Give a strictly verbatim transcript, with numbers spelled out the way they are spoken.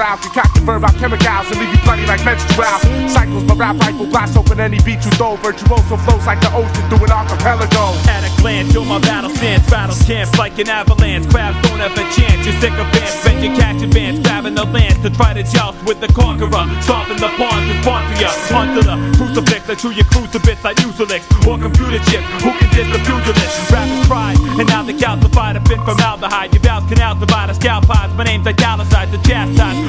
around, concoct the verb out chemicals and leave you bloody like menstrual. Cycles, my rap rifle blast open any beat you throw. Virtuoso flows like the ocean through an archipelago. At a glance, you're my battle stance. Battles camps like an avalanche. Crabs don't have a chance. You're sick of bands, bend your catch advance. Grabbing the lance to try to joust with the conqueror. Stomping the pawns and sponsor ya. Onto the crucifix, I chew your crucifix like Mucilix. Or computer chips, who can diss the pugilist? Rappers pride, and now the calcified have been formaldehyde. Your vows can out divide a scalp hides. My name's italicized, the chastise.